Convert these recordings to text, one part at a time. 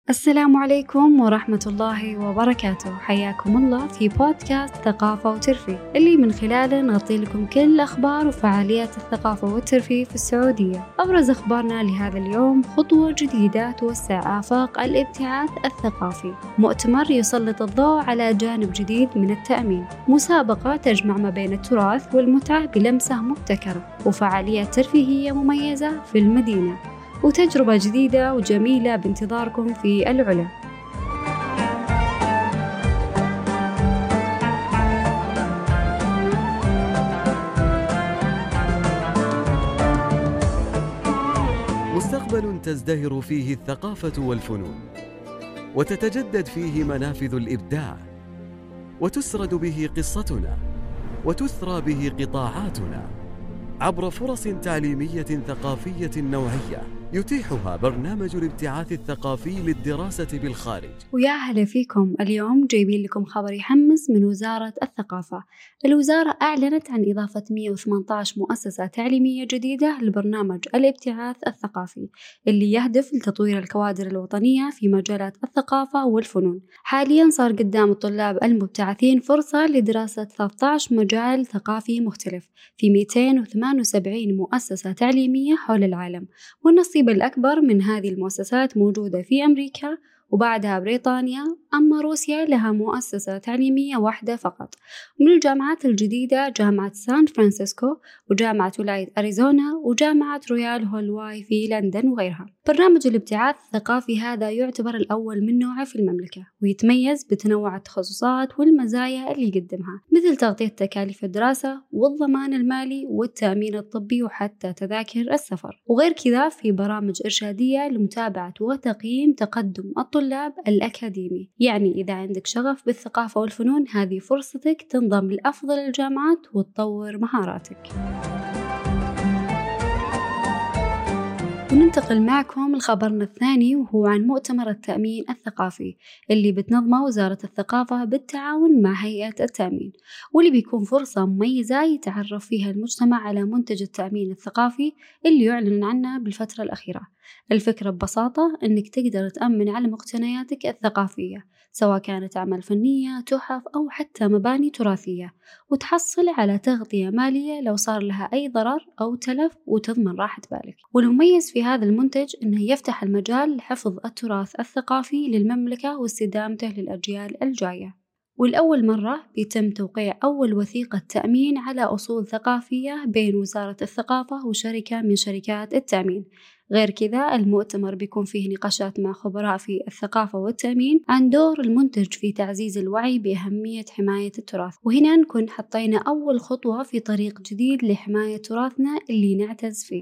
السلام عليكم ورحمة الله وبركاته. حياكم الله في بودكاست ثقافة وترفيه اللي من خلاله نغطي لكم كل أخبار وفعاليات الثقافة والترفيه في السعودية. أبرز أخبارنا لهذا اليوم: خطوة جديدة توسع آفاق الابتعاث الثقافي، مؤتمر يسلط الضوء على جانب جديد من التأمين، مسابقة تجمع ما بين التراث والمتعة بلمسة مبتكرة، وفعاليات ترفيهية مميزة في المدينة، وتجربة جديدة وجميلة بانتظاركم في العلا. مستقبل تزدهر فيه الثقافة والفنون، وتتجدد فيه منافذ الإبداع، وتسرد به قصتنا، وتثرى به قطاعاتنا عبر فرص تعليمية ثقافية نوعية يتيحها برنامج الابتعاث الثقافي للدراسة بالخارج. ويا أهلا فيكم. اليوم جايبين لكم خبر يحمس من وزارة الثقافة. الوزارة أعلنت عن إضافة 118 مؤسسة تعليمية جديدة لبرنامج الابتعاث الثقافي اللي يهدف لتطوير الكوادر الوطنية في مجالات الثقافة والفنون. حاليا صار قدام الطلاب المبتعثين فرصة لدراسة 13 مجال ثقافي مختلف في 278 مؤسسة تعليمية حول العالم، والنصيب الأكبر من هذه المؤسسات موجودة في أمريكا وبعدها بريطانيا، أما روسيا لها مؤسسة تعليمية واحدة فقط. من الجامعات الجديدة جامعة سان فرانسيسكو، وجامعة ولاية أريزونا، وجامعة رويال هولواي في لندن وغيرها. برنامج الابتعاث الثقافي هذا يعتبر الأول من نوعه في المملكة، ويتميز بتنوع التخصصات والمزايا اللي يقدمها، مثل تغطية تكاليف الدراسة والضمان المالي والتأمين الطبي وحتى تذاكر السفر. وغير كذا في برامج إرشادية لمتابعة وتقييم تقدم الطلاب الأكاديمي. يعني إذا عندك شغف بالثقافة والفنون، هذه فرصتك تنضم لأفضل الجامعات وتطور مهاراتك. وننتقل معكم لخبرنا الثاني، وهو عن مؤتمر التأمين الثقافي اللي بتنظمه وزارة الثقافة بالتعاون مع هيئة التأمين، واللي بيكون فرصة مميزة يتعرف فيها المجتمع على منتج التأمين الثقافي اللي يعلن عنه بالفترة الأخيرة. الفكرة ببساطة أنك تقدر تأمن على مقتنياتك الثقافية، سواء كانت أعمال فنية، تحف، أو حتى مباني تراثية، وتحصل على تغطية مالية لو صار لها أي ضرر أو تلف، وتضمن راحة بالك. والمميز في هذا المنتج أنه يفتح المجال لحفظ التراث الثقافي للمملكة واستدامته للأجيال الجاية. والأول مرة بيتم توقيع أول وثيقة تأمين على أصول ثقافية بين وزارة الثقافة وشركة من شركات التأمين. غير كذا المؤتمر بيكون فيه نقاشات مع خبراء في الثقافة والتأمين عن دور المنتج في تعزيز الوعي بأهمية حماية التراث، وهنا نكون حطينا أول خطوة في طريق جديد لحماية تراثنا اللي نعتز فيه.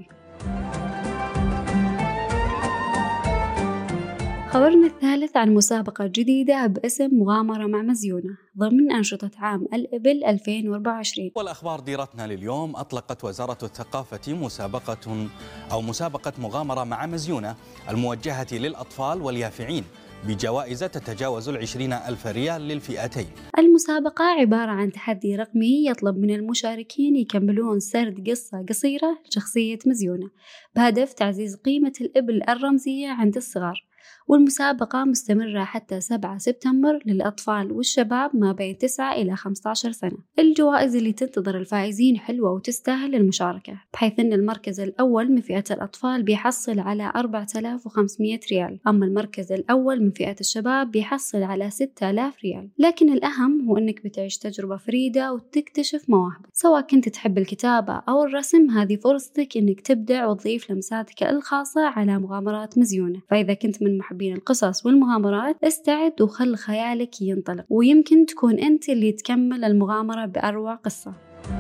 خبرنا الثالث عن مسابقة جديدة باسم مغامرة مع مزيونة ضمن أنشطة عام الإبل 2024. والأخبار ديرتنا لليوم: أطلقت وزارة الثقافة مسابقة مغامرة مع مزيونة الموجهة للأطفال واليافعين بجوائز تتجاوز 20,000 ريال للفئتين. المسابقة عبارة عن تحدي رقمي يطلب من المشاركين يكملون سرد قصة قصيرة لشخصية مزيونة بهدف تعزيز قيمة الإبل الرمزية عند الصغار. والمسابقة مستمرة حتى 7 سبتمبر للأطفال والشباب ما بين 9 إلى 15 سنة. الجوائز اللي تنتظر الفائزين حلوة وتستاهل المشاركة، بحيث أن المركز الأول من فئة الأطفال بيحصل على 4500 ريال، أما المركز الأول من فئة الشباب بيحصل على 6000 ريال. لكن الأهم هو أنك بتعيش تجربة فريدة وتكتشف مواهبك، سواء كنت تحب الكتابة أو الرسم. هذه فرصتك أنك تبدع وتضيف لمساتك الخاصة على مغامرات مزيونة. فإذا كنت من محبين القصص والمغامرات، استعد وخل خيالك ينطلق، ويمكن تكون أنت اللي تكمل المغامرة بأروع قصة.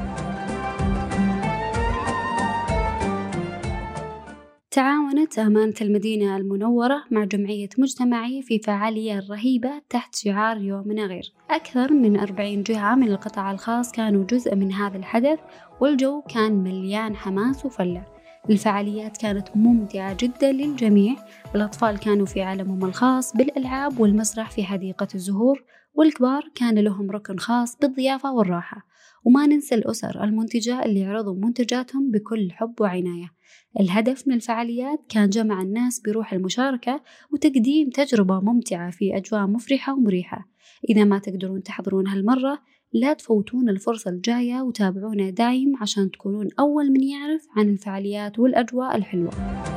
تعاونت أمانة المدينة المنورة مع جمعية مجتمعي في فعالية رهيبة تحت شعار يومنا غير. أكثر من 40 جهة من القطاع الخاص كانوا جزء من هذا الحدث، والجو كان مليان حماس وفلة. الفعاليات كانت ممتعة جدا للجميع. الأطفال كانوا في عالمهم الخاص بالألعاب والمسرح في حديقة الزهور، والكبار كان لهم ركن خاص بالضيافة والراحة. وما ننسى الأسر المنتجة اللي يعرضوا منتجاتهم بكل حب وعناية. الهدف من الفعاليات كان جمع الناس بروح المشاركة وتقديم تجربة ممتعة في أجواء مفرحة ومريحة. إذا ما تقدرون تحضرون هالمرة لا تفوتون الفرصة الجاية، وتابعونا دايم عشان تكونون أول من يعرف عن الفعاليات والأجواء الحلوة.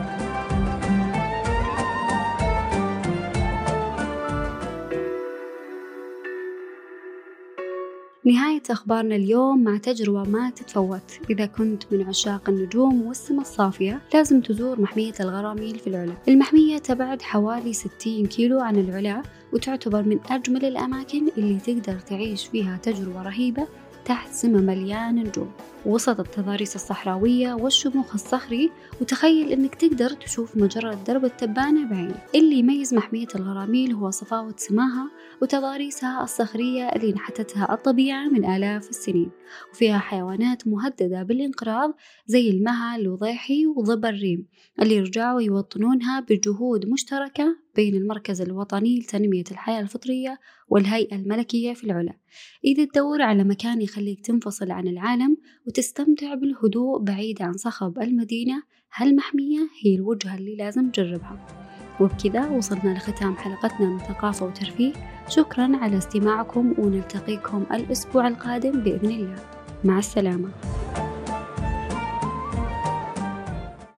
نهاية أخبارنا اليوم مع تجربة ما تتفوت. إذا كنت من عشاق النجوم والسماء الصافية لازم تزور محمية الغراميل في العلا. المحمية تبعد حوالي 60 كيلو عن العلا، وتعتبر من أجمل الأماكن اللي تقدر تعيش فيها تجربة رهيبة تحت سما مليان نجوم وسط التضاريس الصحراوية والشموخ الصخري. وتخيل إنك تقدر تشوف مجرة درب التبانة بعينك. اللي يميز محمية الغراميل هو صفاوة سماها وتضاريسها الصخرية اللي نحتتها الطبيعة من آلاف السنين، وفيها حيوانات مهددة بالانقراض زي المها الوضيحي وظبي الريم اللي رجعوا يوطنونها بجهود مشتركة بين المركز الوطني لتنمية الحياة الفطرية والهيئة الملكية في العلا. إذا تدور على مكان يخليك تنفصل عن العالم وتستمتع بالهدوء بعيد عن صخب المدينة، هالمحمية هي الوجهة اللي لازم تجربها. وبكذا وصلنا لختام حلقتنا من ثقافة وترفيه. شكرا على استماعكم، ونلتقيكم الأسبوع القادم بإذن الله. مع السلامة.